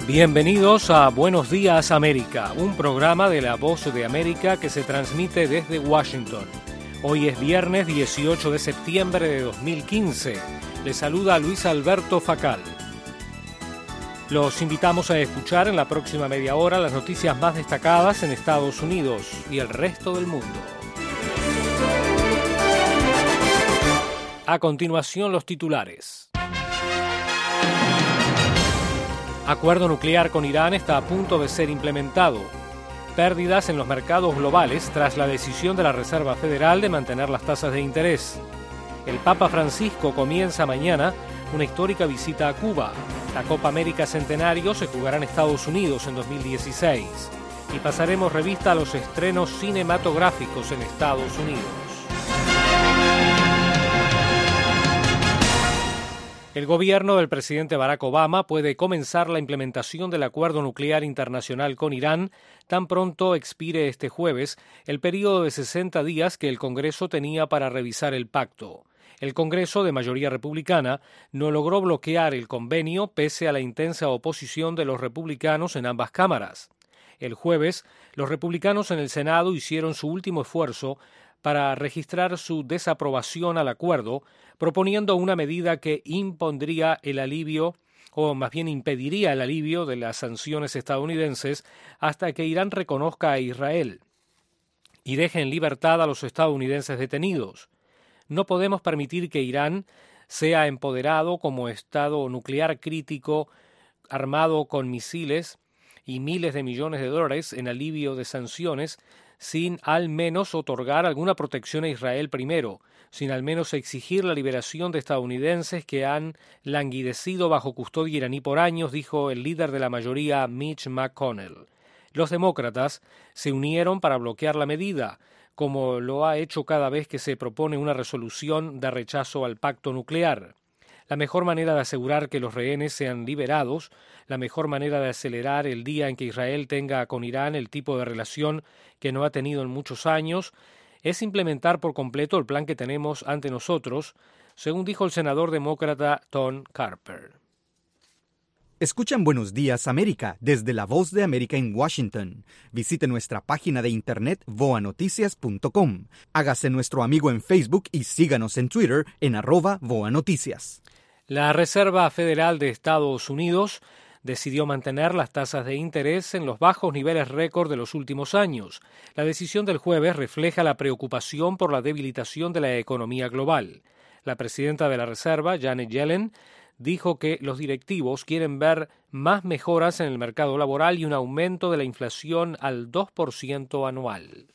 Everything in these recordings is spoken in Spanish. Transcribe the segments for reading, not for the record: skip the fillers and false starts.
Bienvenidos a Buenos Días América, un programa de La Voz de América que se transmite desde Washington. Hoy es viernes 18 de septiembre de 2015. Les saluda Luis Alberto Facal. Los invitamos a escuchar en la próxima media hora las noticias más destacadas en Estados Unidos y el resto del mundo. A continuación, los titulares. Acuerdo nuclear con Irán está a punto de ser implementado. Pérdidas en los mercados globales tras la decisión de la Reserva Federal de mantener las tasas de interés. El Papa Francisco comienza mañana una histórica visita a Cuba. La Copa América Centenario se jugará en Estados Unidos en 2016. Y pasaremos revista a los estrenos cinematográficos en Estados Unidos. El gobierno del presidente Barack Obama puede comenzar la implementación del acuerdo nuclear internacional con Irán tan pronto expire este jueves el periodo de 60 días que el Congreso tenía para revisar el pacto. El Congreso, de mayoría republicana, no logró bloquear el convenio pese a la intensa oposición de los republicanos en ambas cámaras. El jueves, los republicanos en el Senado hicieron su último esfuerzo para registrar su desaprobación al acuerdo, proponiendo una medida que impondría el alivio, o más bien impediría el alivio de las sanciones estadounidenses hasta que Irán reconozca a Israel y deje en libertad a los estadounidenses detenidos. No podemos permitir que Irán sea empoderado como estado nuclear crítico armado con misiles y miles de millones de dólares en alivio de sanciones sin al menos otorgar alguna protección a Israel primero, sin al menos exigir la liberación de estadounidenses que han languidecido bajo custodia iraní por años, dijo el líder de la mayoría Mitch McConnell. Los demócratas se unieron para bloquear la medida, como lo ha hecho cada vez que se propone una resolución de rechazo al pacto nuclear. La mejor manera de asegurar que los rehenes sean liberados, la mejor manera de acelerar el día en que Israel tenga con Irán el tipo de relación que no ha tenido en muchos años, es implementar por completo el plan que tenemos ante nosotros, según dijo el senador demócrata Tom Carper. Escuchan Buenos Días América desde La Voz de América en Washington. Visite nuestra página de internet voanoticias.com. Hágase nuestro amigo en Facebook y síganos en Twitter en @voanoticias. La Reserva Federal de Estados Unidos decidió mantener las tasas de interés en los bajos niveles récord de los últimos años. La decisión del jueves refleja la preocupación por la debilitación de la economía global. La presidenta de la Reserva, Janet Yellen, dijo que los directivos quieren ver más mejoras en el mercado laboral y un aumento de la inflación al 2% anual.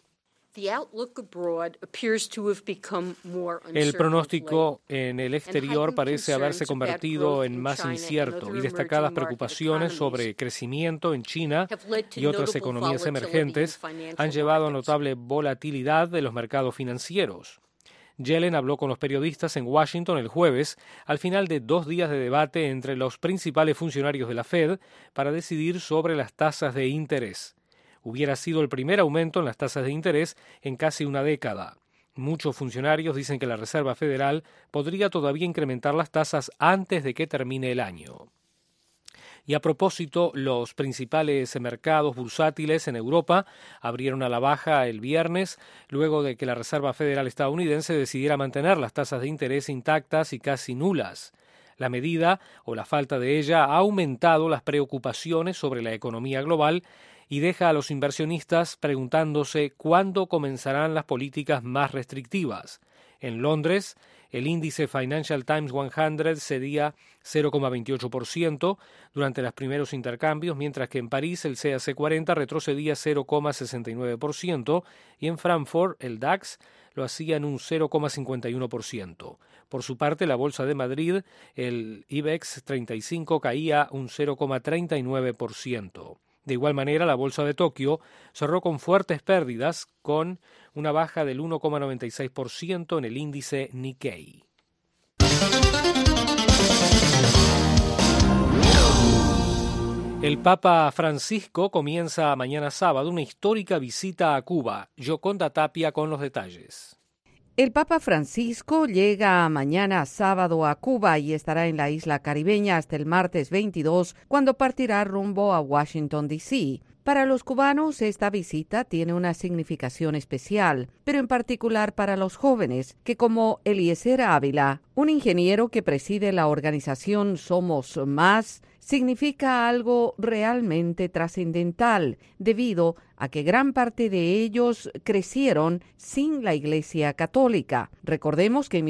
El pronóstico en el exterior parece haberse convertido en más incierto y destacadas preocupaciones sobre crecimiento en China y otras economías emergentes han llevado a notable volatilidad de los mercados financieros. Yellen habló con los periodistas en Washington el jueves, al final de 2 días de debate entre los principales funcionarios de la Fed para decidir sobre las tasas de interés. Hubiera sido el primer aumento en las tasas de interés en casi una década. Muchos funcionarios dicen que la Reserva Federal podría todavía incrementar las tasas antes de que termine el año. Y a propósito, los principales mercados bursátiles en Europa abrieron a la baja el viernes, luego de que la Reserva Federal estadounidense decidiera mantener las tasas de interés intactas y casi nulas. La medida, o la falta de ella, ha aumentado las preocupaciones sobre la economía global y deja a los inversionistas preguntándose cuándo comenzarán las políticas más restrictivas. En Londres, el índice Financial Times 100 cedía 0,28% durante los primeros intercambios, mientras que en París el CAC 40 retrocedía 0,69% y en Frankfurt el DAX lo hacía en un 0,51%. Por su parte, la Bolsa de Madrid, el IBEX 35 caía un 0,39%. De igual manera, la Bolsa de Tokio cerró con fuertes pérdidas, con una baja del 1,96% en el índice Nikkei. El Papa Francisco comienza mañana sábado una histórica visita a Cuba. Yoconda Tapia con los detalles. El Papa Francisco llega mañana sábado a Cuba y estará en la isla caribeña hasta el martes 22, cuando partirá rumbo a Washington, D.C. Para los cubanos, esta visita tiene una significación especial, pero en particular para los jóvenes, que como Eliezer Ávila, un ingeniero que preside la organización Somos Más, significa algo realmente trascendental, debido a que gran parte de ellos crecieron sin la Iglesia Católica. Recordemos que en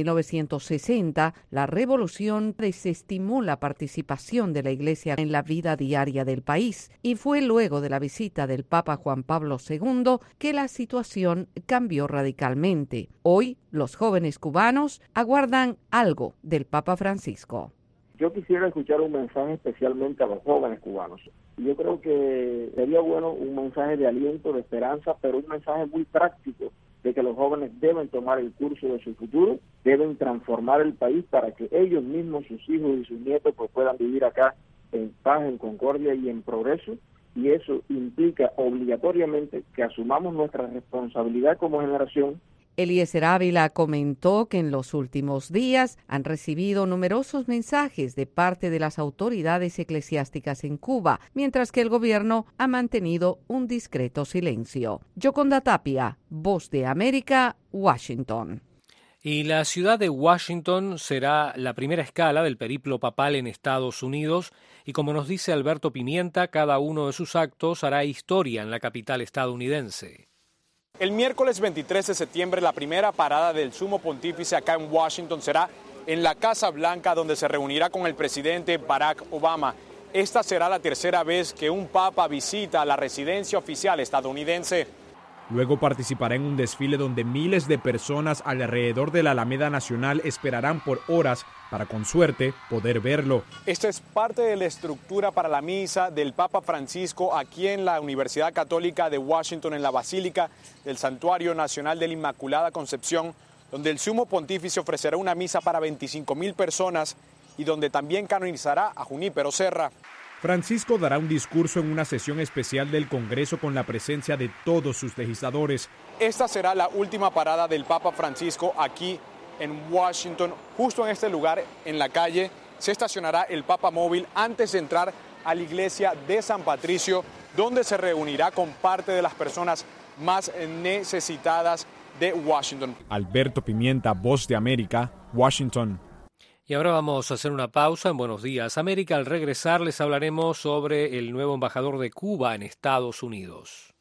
1960 la revolución desestimó la participación de la Iglesia en la vida diaria del país, y fue luego de la visita del Papa Juan Pablo II que la situación cambió radicalmente. Hoy, los jóvenes cubanos aguardan algo del Papa Francisco. Yo quisiera escuchar un mensaje especialmente a los jóvenes cubanos. Yo creo que sería bueno un mensaje de aliento, de esperanza, pero un mensaje muy práctico de que los jóvenes deben tomar el curso de su futuro, deben transformar el país para que ellos mismos, sus hijos y sus nietos, pues puedan vivir acá en paz, en concordia y en progreso. Y eso implica obligatoriamente que asumamos nuestra responsabilidad como generación. Eliezer Ávila comentó que en los últimos días han recibido numerosos mensajes de parte de las autoridades eclesiásticas en Cuba, mientras que el gobierno ha mantenido un discreto silencio. Yoconda Tapia, Voz de América, Washington. Y la ciudad de Washington será la primera escala del periplo papal en Estados Unidos, y como nos dice Alberto Pimienta, cada uno de sus actos hará historia en la capital estadounidense. El miércoles 23 de septiembre, la primera parada del Sumo Pontífice acá en Washington será en la Casa Blanca, donde se reunirá con el presidente Barack Obama. Esta será la tercera vez que un papa visita la residencia oficial estadounidense. Luego participará en un desfile donde miles de personas alrededor de la Alameda Nacional esperarán por horas para, con suerte, poder verlo. Esta es parte de la estructura para la misa del Papa Francisco aquí en la Universidad Católica de Washington, en la Basílica del Santuario Nacional de la Inmaculada Concepción, donde el Sumo Pontífice ofrecerá una misa para 25,000 personas y donde también canonizará a Junípero Serra. Francisco dará un discurso en una sesión especial del Congreso con la presencia de todos sus legisladores. Esta será la última parada del Papa Francisco aquí en Washington. Justo en este lugar, en la calle, se estacionará el Papa Móvil antes de entrar a la iglesia de San Patricio, donde se reunirá con parte de las personas más necesitadas de Washington. Alberto Pimienta, Voz de América, Washington. Y ahora vamos a hacer una pausa en Buenos Días América. Al regresar les hablaremos sobre el nuevo embajador de Cuba en Estados Unidos.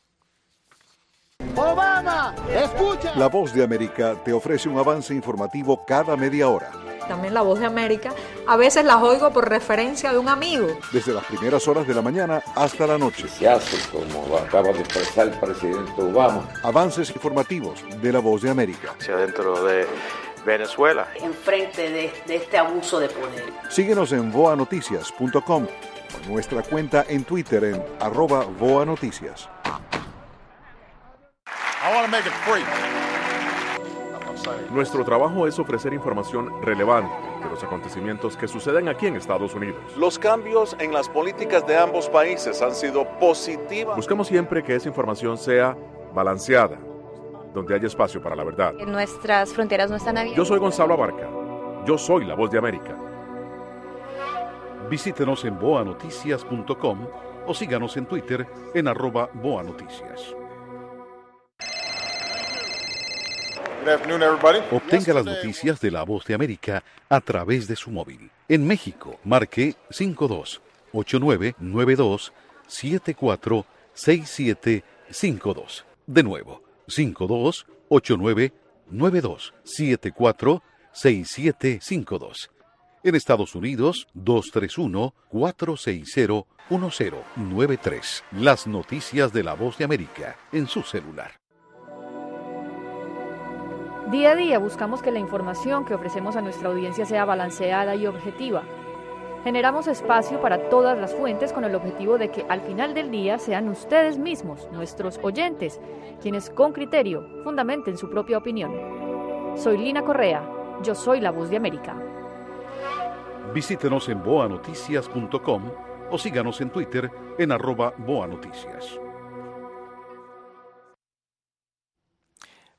¡Obama! ¡Escucha! La Voz de América te ofrece un avance informativo cada media hora. También La Voz de América, a veces las oigo por referencia de un amigo. Desde las primeras horas de la mañana hasta la noche. Se hace, como acaba de expresar el presidente Obama. Avances informativos de La Voz de América. Hacia dentro de Venezuela. Enfrente de este abuso de poder. Síguenos en voanoticias.com o nuestra cuenta en Twitter en @voanoticias. Nuestro trabajo es ofrecer información relevante de los acontecimientos que suceden aquí en Estados Unidos. Los cambios en las políticas de ambos países han sido positivas. Buscamos siempre que esa información sea balanceada, donde haya espacio para la verdad. Nuestras fronteras no están abiertas. Yo soy Gonzalo Abarca. Yo soy La Voz de América. Visítenos en voanoticias.com o síganos en Twitter en @voanoticias. Obtenga las noticias de La Voz de América a través de su móvil. En México, marque 52-8992-746752. De nuevo, 52-8992-746752. En Estados Unidos, 231-460-1093. Las noticias de La Voz de América en su celular. Día a día buscamos que la información que ofrecemos a nuestra audiencia sea balanceada y objetiva. Generamos espacio para todas las fuentes con el objetivo de que al final del día sean ustedes mismos, nuestros oyentes, quienes con criterio fundamenten su propia opinión. Soy Lina Correa, yo soy La Voz de América. Visítenos en voanoticias.com o síganos en Twitter en @voanoticias.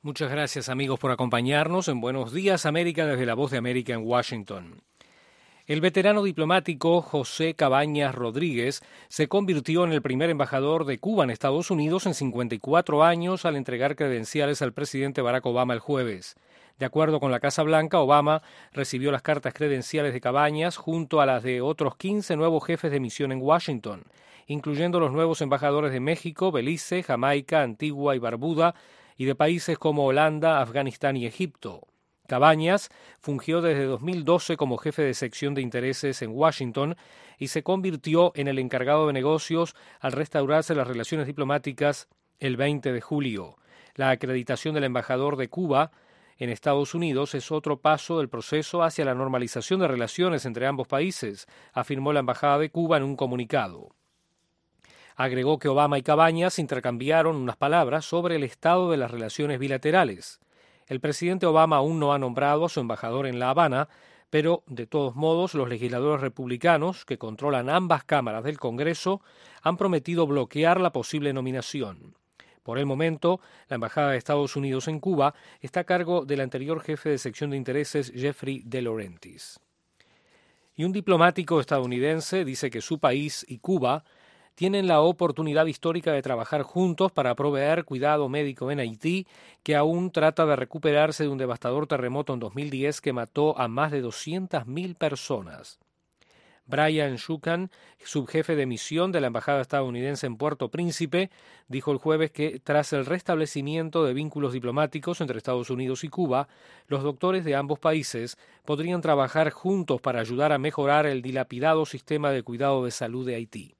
Muchas gracias, amigos, por acompañarnos en Buenos Días América desde la Voz de América en Washington. El veterano diplomático José Cabañas Rodríguez se convirtió en el primer embajador de Cuba en Estados Unidos en 54 años al entregar credenciales al presidente Barack Obama el jueves. De acuerdo con la Casa Blanca, Obama recibió las cartas credenciales de Cabañas junto a las de otros 15 nuevos jefes de misión en Washington, incluyendo los nuevos embajadores de México, Belice, Jamaica, Antigua y Barbuda, y de países como Holanda, Afganistán y Egipto. Cabañas fungió desde 2012 como jefe de sección de intereses en Washington y se convirtió en el encargado de negocios al restaurarse las relaciones diplomáticas el 20 de julio. La acreditación del embajador de Cuba en Estados Unidos es otro paso del proceso hacia la normalización de relaciones entre ambos países, afirmó la Embajada de Cuba en un comunicado. Agregó que Obama y Cabañas intercambiaron unas palabras sobre el estado de las relaciones bilaterales. El presidente Obama aún no ha nombrado a su embajador en La Habana, pero, de todos modos, los legisladores republicanos, que controlan ambas cámaras del Congreso, han prometido bloquear la posible nominación. Por el momento, la Embajada de Estados Unidos en Cuba está a cargo del anterior jefe de sección de intereses, Jeffrey De Laurentiis. Y un diplomático estadounidense dice que su país y Cuba tienen la oportunidad histórica de trabajar juntos para proveer cuidado médico en Haití, que aún trata de recuperarse de un devastador terremoto en 2010 que mató a más de 200.000 personas. Brian Shukan, subjefe de misión de la Embajada estadounidense en Puerto Príncipe, dijo el jueves que tras el restablecimiento de vínculos diplomáticos entre Estados Unidos y Cuba, los doctores de ambos países podrían trabajar juntos para ayudar a mejorar el dilapidado sistema de cuidado de salud de Haití.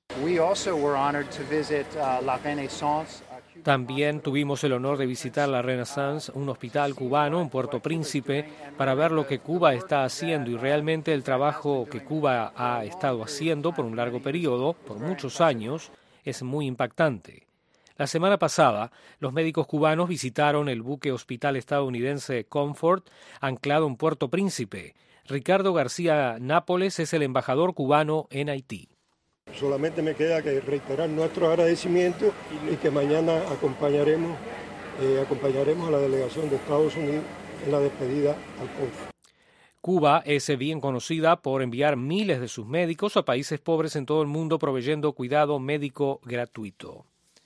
También tuvimos el honor de visitar la Renaissance, un hospital cubano en Puerto Príncipe, para ver lo que Cuba está haciendo y realmente el trabajo que Cuba ha estado haciendo por un largo periodo, por muchos años, es muy impactante. La semana pasada, los médicos cubanos visitaron el buque hospital estadounidense Comfort, anclado en Puerto Príncipe. Ricardo García Nápoles es el embajador cubano en Haití. Solamente me queda que reiterar nuestro agradecimiento y que mañana acompañaremos a la delegación de Estados Unidos en la despedida al Comfort. Cuba es bien conocida por enviar miles de sus médicos a países pobres en todo el mundo proveyendo cuidado médico gratuito.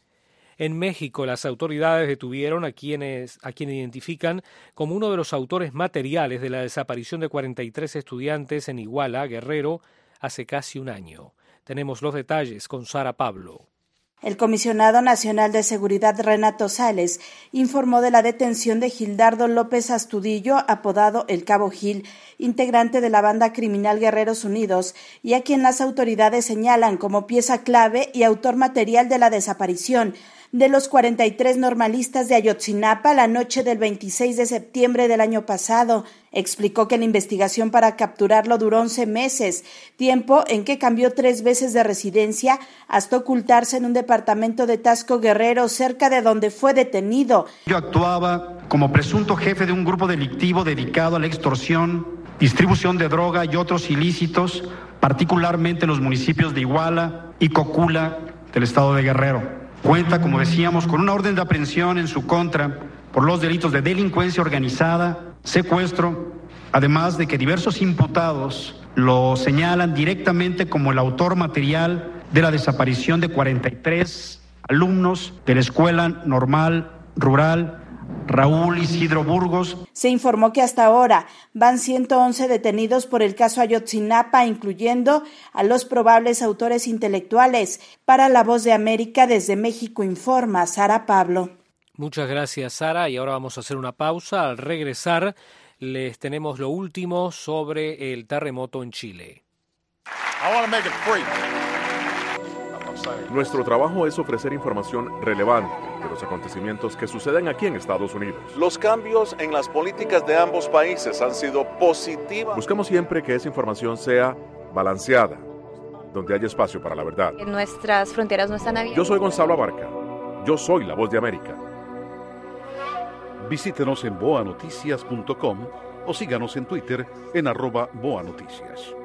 En México, las autoridades detuvieron a quien identifican como uno de los autores materiales de la desaparición de 43 estudiantes en Iguala, Guerrero, hace casi un año. Tenemos los detalles con Sara Pablo. El comisionado nacional de seguridad Renato Sales informó de la detención de Gildardo López Astudillo, apodado El Cabo Gil, integrante de la banda criminal Guerreros Unidos, y a quien las autoridades señalan como pieza clave y autor material de la desaparición de los 43 normalistas de Ayotzinapa la noche del 26 de septiembre del año pasado. Explicó que la investigación para capturarlo duró 11 meses, tiempo en que cambió 3 veces de residencia hasta ocultarse en un departamento de Tasco Guerrero, cerca de donde fue detenido. Yo actuaba como presunto jefe de un grupo delictivo dedicado a la extorsión, distribución de droga y otros ilícitos, particularmente en los municipios de Iguala y Cocula del estado de Guerrero. Cuenta, como decíamos, con una orden de aprehensión en su contra por los delitos de delincuencia organizada, secuestro, además de que diversos imputados lo señalan directamente como el autor material de la desaparición de 43 alumnos de la Escuela Normal Rural Raúl Isidro Burgos. Se informó que hasta ahora van 111 detenidos por el caso Ayotzinapa, incluyendo a los probables autores intelectuales. Para La Voz de América, desde México informa Sara Pablo. Muchas gracias, Sara, y ahora vamos a hacer una pausa. Al regresar les tenemos lo último sobre el terremoto en Chile. Nuestro trabajo es ofrecer información relevante de los acontecimientos que suceden aquí en Estados Unidos. Los cambios en las políticas de ambos países han sido positivos. Buscamos siempre que esa información sea balanceada, donde haya espacio para la verdad. Nuestras fronteras no están abiertas. Yo soy Gonzalo Abarca. Yo soy La Voz de América. Visítenos en boanoticias.com o síganos en Twitter en @boanoticias.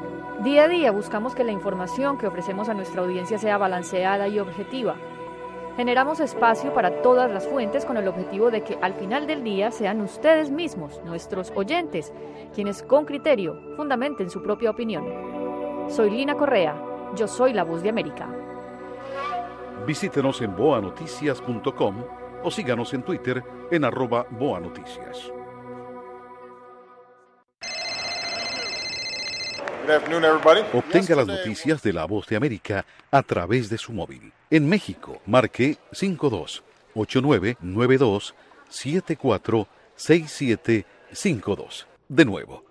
Día a día buscamos que la información que ofrecemos a nuestra audiencia sea balanceada y objetiva. Generamos espacio para todas las fuentes con el objetivo de que al final del día sean ustedes mismos, nuestros oyentes, quienes con criterio fundamenten su propia opinión. Soy Lina Correa, yo soy la Voz de América. Visítenos en boanoticias.com o síganos en Twitter en @boanoticias. Obtenga las noticias de La Voz de América a través de su móvil. En México, marque 5289-274-6752. De nuevo,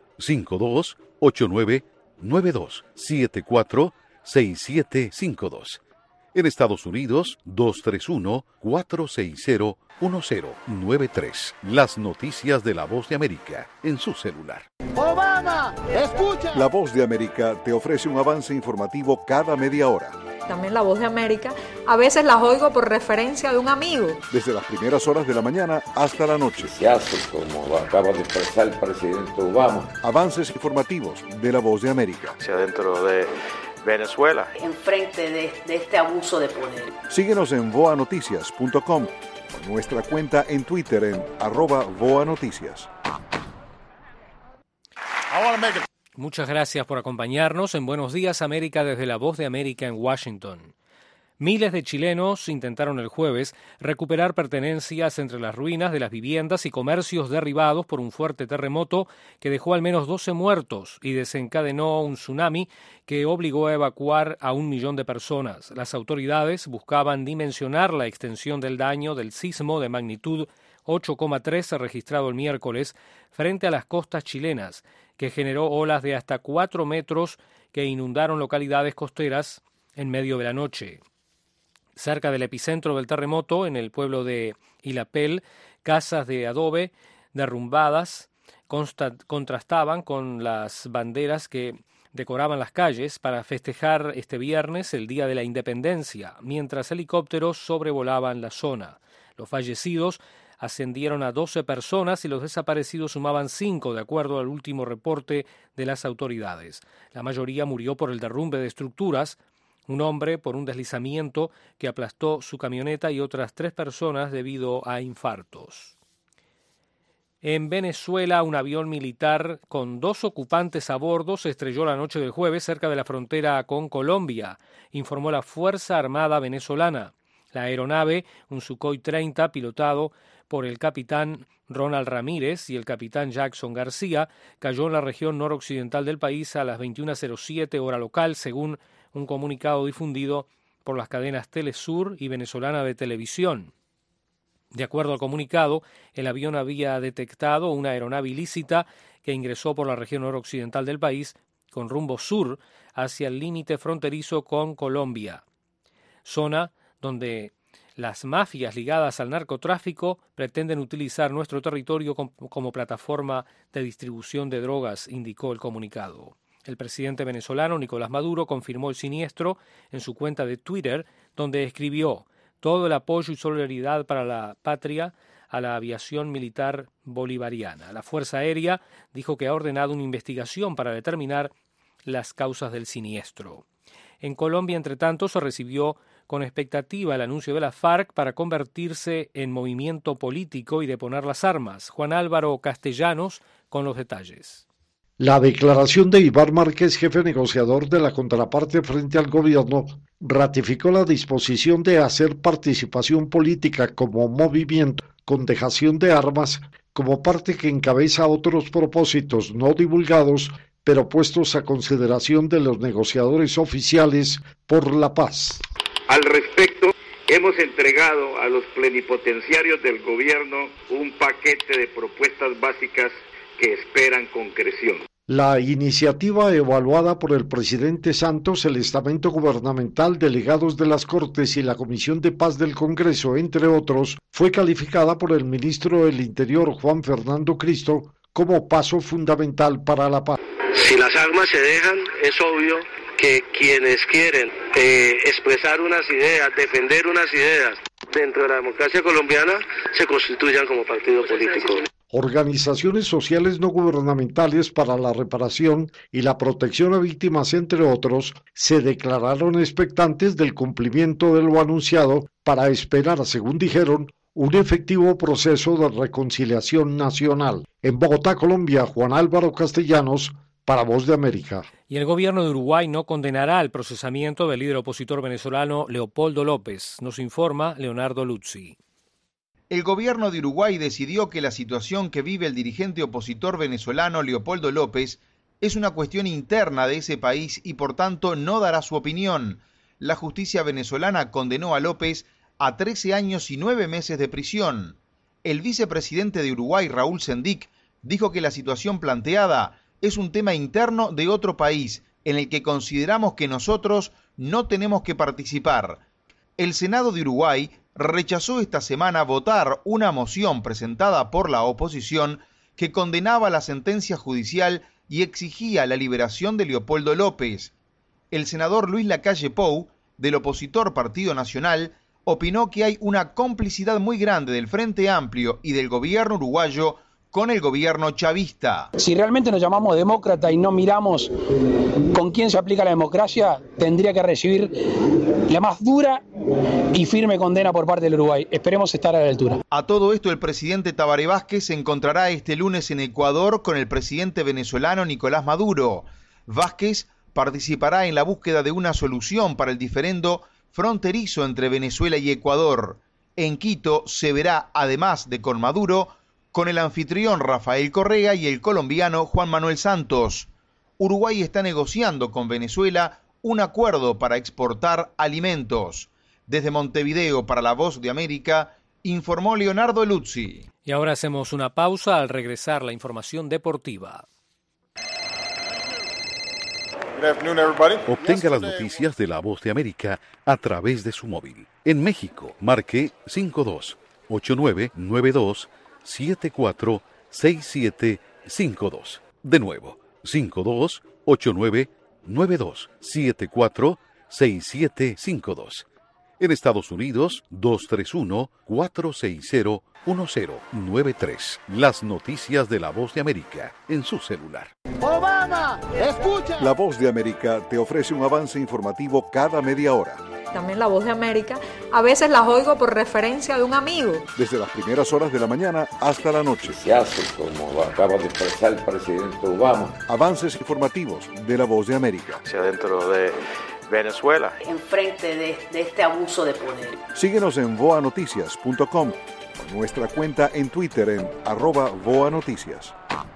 5289-274-6752. En Estados Unidos, 231-460-1093. Las noticias de La Voz de América en su celular. ¡Obama! ¡Escucha! La Voz de América te ofrece un avance informativo cada media hora. También La Voz de América, a veces las oigo por referencia de un amigo. Desde las primeras horas de la mañana hasta la noche. Se hace, como acaba de expresar el presidente Obama. Avances informativos de La Voz de América. Hacia dentro de Venezuela. Enfrente de este abuso de poder. Síguenos en voanoticias.com o nuestra cuenta en Twitter en @voanoticias. Muchas gracias por acompañarnos en Buenos Días América desde La Voz de América en Washington. Miles de chilenos intentaron el jueves recuperar pertenencias entre las ruinas de las viviendas y comercios derribados por un fuerte terremoto que dejó al menos 12 muertos y desencadenó un tsunami que obligó a evacuar a 1 millón de personas. Las autoridades buscaban dimensionar la extensión del daño del sismo de magnitud 8,3 registrado el miércoles frente a las costas chilenas, que generó olas de hasta 4 metros que inundaron localidades costeras en medio de la noche. Cerca del epicentro del terremoto, en el pueblo de Illapel, casas de adobe derrumbadas contrastaban con las banderas que decoraban las calles para festejar este viernes el Día de la Independencia, mientras helicópteros sobrevolaban la zona. Los fallecidos ascendieron a 12 personas y los desaparecidos sumaban 5, de acuerdo al último reporte de las autoridades. La mayoría murió por el derrumbe de estructuras, un hombre por un deslizamiento que aplastó su camioneta y otras 3 personas debido a infartos. En Venezuela, un avión militar con 2 ocupantes a bordo se estrelló la noche del jueves cerca de la frontera con Colombia, informó la Fuerza Armada venezolana. La aeronave, un Sukhoi 30 pilotado por el capitán Ronald Ramírez y el capitán Jackson García, cayó en la región noroccidental del país a las 21:07 hora local, según un comunicado difundido por las cadenas Telesur y Venezolana de Televisión. De acuerdo al comunicado, el avión había detectado una aeronave ilícita que ingresó por la región noroccidental del país con rumbo sur hacia el límite fronterizo con Colombia, zona donde las mafias ligadas al narcotráfico pretenden utilizar nuestro territorio como plataforma de distribución de drogas, indicó el comunicado. El presidente venezolano Nicolás Maduro confirmó el siniestro en su cuenta de Twitter, donde escribió: todo el apoyo y solidaridad para la patria a la aviación militar bolivariana. La Fuerza Aérea dijo que ha ordenado una investigación para determinar las causas del siniestro. En Colombia, entre tanto, se recibió con expectativa el anuncio de la FARC para convertirse en movimiento político y deponer las armas. Juan Álvaro Castellanos con los detalles. La declaración de Iván Márquez, jefe negociador de la contraparte frente al gobierno, ratificó la disposición de hacer participación política como movimiento con dejación de armas como parte que encabeza otros propósitos no divulgados, pero puestos a consideración de los negociadores oficiales por la paz. Al respecto, hemos entregado a los plenipotenciarios del gobierno un paquete de propuestas básicas que esperan concreción. La iniciativa, evaluada por el presidente Santos, el estamento gubernamental, delegados de las Cortes y la Comisión de Paz del Congreso, entre otros, fue calificada por el ministro del Interior, Juan Fernando Cristo, como paso fundamental para la paz. Si las armas se dejan, es obvio que quienes quieren expresar unas ideas, defender unas ideas dentro de la democracia colombiana, se constituyan como partido político. Organizaciones sociales no gubernamentales para la reparación y la protección a víctimas, entre otros, se declararon expectantes del cumplimiento de lo anunciado para esperar, según dijeron, un efectivo proceso de reconciliación nacional. En Bogotá, Colombia, Juan Álvaro Castellanos, para Voz de América. Y el gobierno de Uruguay no condenará el procesamiento del líder opositor venezolano Leopoldo López, nos informa Leonardo Luzzi. El gobierno de Uruguay decidió que la situación que vive el dirigente opositor venezolano Leopoldo López es una cuestión interna de ese país y por tanto no dará su opinión. La justicia venezolana condenó a López a 13 años y 9 meses de prisión. El vicepresidente de Uruguay, Raúl Sendic, dijo que la situación planteada es un tema interno de otro país en el que consideramos que nosotros no tenemos que participar. El Senado de Uruguay rechazó esta semana votar una moción presentada por la oposición que condenaba la sentencia judicial y exigía la liberación de Leopoldo López. El senador Luis Lacalle Pou, del opositor Partido Nacional, opinó que hay una complicidad muy grande del Frente Amplio y del gobierno uruguayo con el gobierno chavista. Si realmente nos llamamos demócrata y no miramos con quién se aplica la democracia, tendría que recibir la más dura y firme condena por parte del Uruguay. Esperemos estar a la altura. A todo esto, el presidente Tabaré Vázquez se encontrará este lunes en Ecuador con el presidente venezolano Nicolás Maduro. Vázquez participará en la búsqueda de una solución para el diferendo fronterizo entre Venezuela y Ecuador. En Quito se verá, además de con Maduro, con el anfitrión Rafael Correa y el colombiano Juan Manuel Santos. Uruguay está negociando con Venezuela un acuerdo para exportar alimentos. Desde Montevideo para La Voz de América, informó Leonardo Luzzi. Y ahora hacemos una pausa. Al regresar, la información deportiva. Obtenga las noticias de La Voz de América a través de su móvil. En México, marque 5289-92746752. De nuevo, 5289-92746752. En Estados Unidos, 231-460-1093. Las noticias de La Voz de América en su celular. ¡Obama! ¡Escucha! La Voz de América te ofrece un avance informativo cada media hora. También La Voz de América, a veces las oigo por referencia de un amigo. Desde las primeras horas de la mañana hasta la noche. Se hace, como acaba de expresar el presidente Obama. Avances informativos de La Voz de América. Hacia dentro de Venezuela. Enfrente de este abuso de poder. Síguenos en voanoticias.com o nuestra cuenta en Twitter en @voanoticias.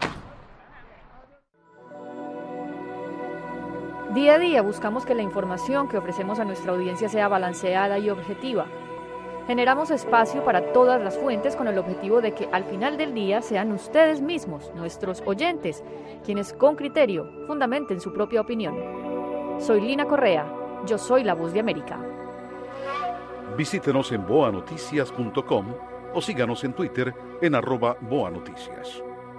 Día a día buscamos que la información que ofrecemos a nuestra audiencia sea balanceada y objetiva. Generamos espacio para todas las fuentes con el objetivo de que al final del día sean ustedes mismos, nuestros oyentes, quienes con criterio fundamenten su propia opinión. Soy Lina Correa, yo soy La Voz de América. Visítenos en voanoticias.com o síganos en Twitter en @voanoticias.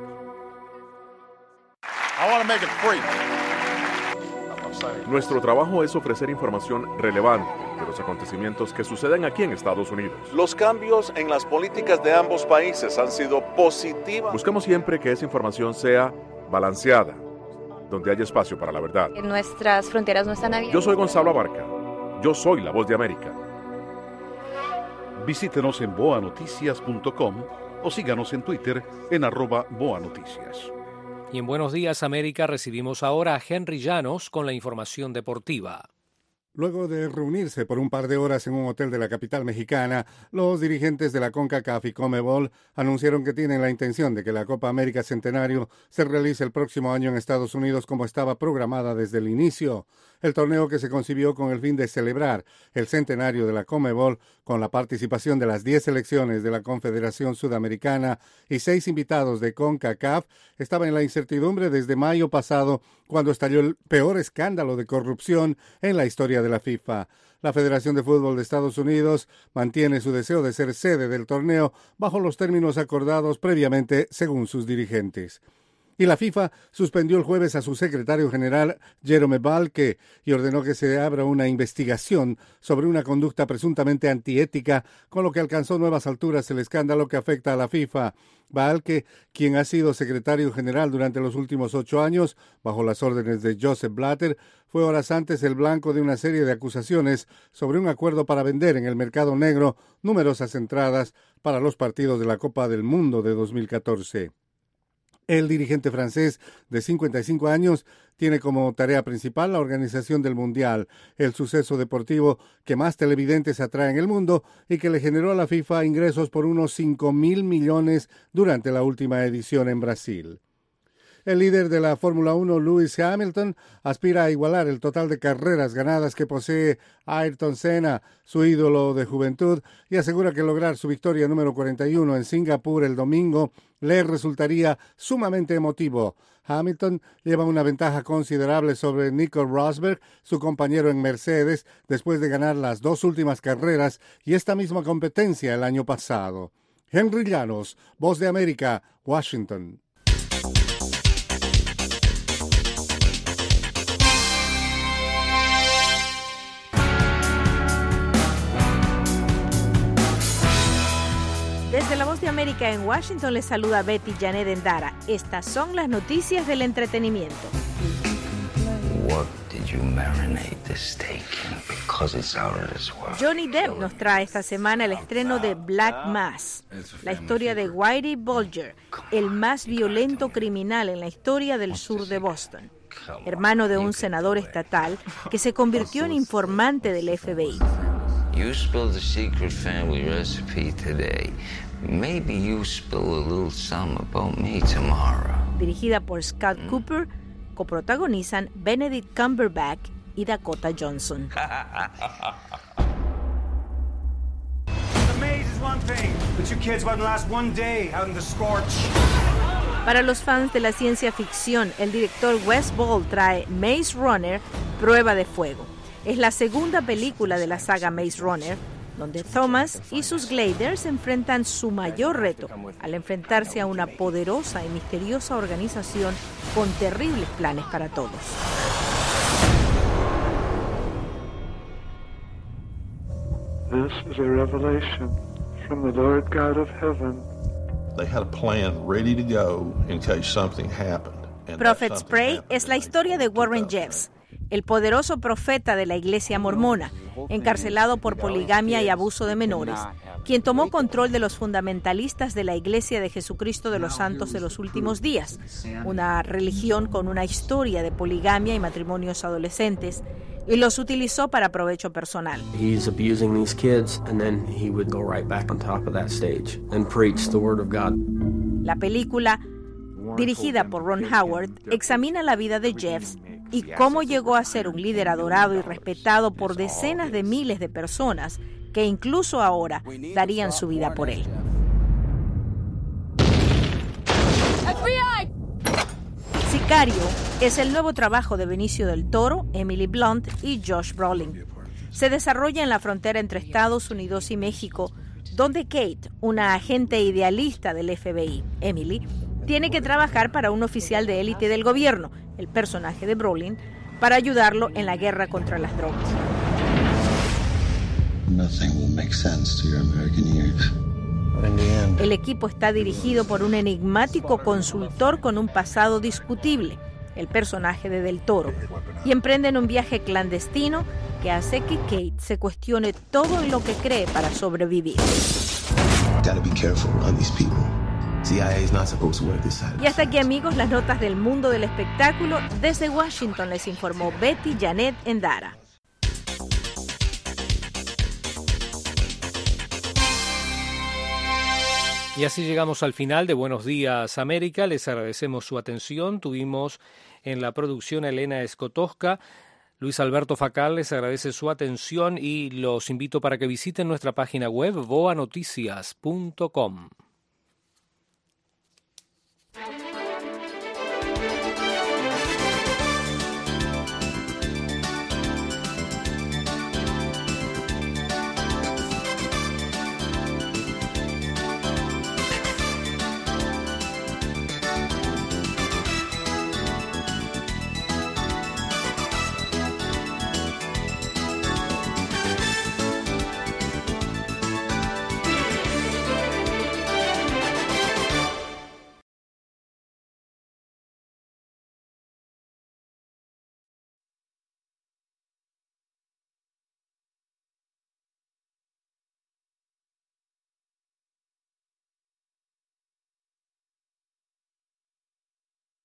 Nuestro trabajo es ofrecer información relevante de los acontecimientos que suceden aquí en Estados Unidos. Los cambios en las políticas de ambos países han sido positivos. Buscamos siempre que esa información sea balanceada, donde haya espacio para la verdad. Nuestras fronteras no están abiertas. Yo soy Gonzalo Abarca. Yo soy La Voz de América. Visítenos en voanoticias.com o síganos en Twitter en @voanoticias. Y en Buenos Días América recibimos ahora a Henry Llanos con la información deportiva. Luego de reunirse por un par de horas en un hotel de la capital mexicana, los dirigentes de la CONCACAF y CONMEBOL anunciaron que tienen la intención de que la Copa América Centenario se realice el próximo año en Estados Unidos como estaba programada desde el inicio. El torneo, que se concibió con el fin de celebrar el centenario de la CONMEBOL con la participación de las 10 selecciones de la Confederación Sudamericana y 6 invitados de CONCACAF, estaba en la incertidumbre desde mayo pasado, cuando estalló el peor escándalo de corrupción en la historia de la FIFA. La Federación de Fútbol de Estados Unidos mantiene su deseo de ser sede del torneo bajo los términos acordados previamente según sus dirigentes. Y la FIFA suspendió el jueves a su secretario general, Jerome Valcke, y ordenó que se abra una investigación sobre una conducta presuntamente antiética, con lo que alcanzó nuevas alturas el escándalo que afecta a la FIFA. Valcke, quien ha sido secretario general durante los últimos 8 años, bajo las órdenes de Joseph Blatter, fue horas antes el blanco de una serie de acusaciones sobre un acuerdo para vender en el mercado negro numerosas entradas para los partidos de la Copa del Mundo de 2014. El dirigente francés de 55 años tiene como tarea principal la organización del Mundial, el suceso deportivo que más televidentes atrae en el mundo y que le generó a la FIFA ingresos por unos 5.000 millones durante la última edición en Brasil. El líder de la Fórmula 1, Lewis Hamilton, aspira a igualar el total de carreras ganadas que posee Ayrton Senna, su ídolo de juventud, y asegura que lograr su victoria número 41 en Singapur el domingo le resultaría sumamente emotivo. Hamilton lleva una ventaja considerable sobre Nico Rosberg, su compañero en Mercedes, después de ganar las 2 últimas carreras y esta misma competencia el año pasado. Henry Llanos, Voz de América, Washington. Desde la Voz de América en Washington les saluda Betty Janet Endara. Estas son las noticias del entretenimiento. Johnny Depp nos trae esta semana el estreno de Black Mass, la historia de Whitey Bulger, el más violento criminal en la historia del sur de Boston, hermano de un senador estatal que se convirtió en informante del FBI. You spilled the secret family recipe today. Maybe you spill a little something about me tomorrow. Dirigida por Scott Cooper, coprotagonizan Benedict Cumberbatch y Dakota Johnson. The maze is one thing. The 2 kids wouldn't last one day out in the scorch. Para los fans de la ciencia ficción, el director Wes Ball trae Maze Runner, Prueba de Fuego. Es la segunda película de la saga Maze Runner, donde Thomas y sus Gliders enfrentan su mayor reto al enfrentarse a una poderosa y misteriosa organización con terribles planes para todos. This is a revelation from the Lord God of heaven. They had a plan ready to go in case something happened. Prophet Spray es la historia de Warren Jeffs, el poderoso profeta de la Iglesia mormona, encarcelado por poligamia y abuso de menores, quien tomó control de los fundamentalistas de la Iglesia de Jesucristo de los Santos de los Últimos Días, una religión con una historia de poligamia y matrimonios adolescentes, y los utilizó para provecho personal. He's abusing these kids and then he would go right back on top of that stage and preach the word of God. La película, dirigida por Ron Howard, examina la vida de Jeffs y cómo llegó a ser un líder adorado y respetado por decenas de miles de personas que incluso ahora darían su vida por él. Sicario es el nuevo trabajo de Benicio del Toro, Emily Blunt y Josh Brolin. Se desarrolla en la frontera entre Estados Unidos y México, donde Kate, una agente idealista del FBI, Emily, tiene que trabajar para un oficial de élite del gobierno, el personaje de Brolin, para ayudarlo en la guerra contra las drogas. El equipo está dirigido por un enigmático consultor con un pasado discutible, el personaje de Del Toro, y emprenden un viaje clandestino que hace que Kate se cuestione todo en lo que cree para sobrevivir. Y hasta aquí, amigos, las notas del mundo del espectáculo. Desde Washington les informó Betty Janet Endara. Y así llegamos al final de Buenos Días América. Les agradecemos su atención. Tuvimos en la producción a Elena Escotosca. Luis Alberto Facal les agradece su atención y los invito para que visiten nuestra página web voanoticias.com.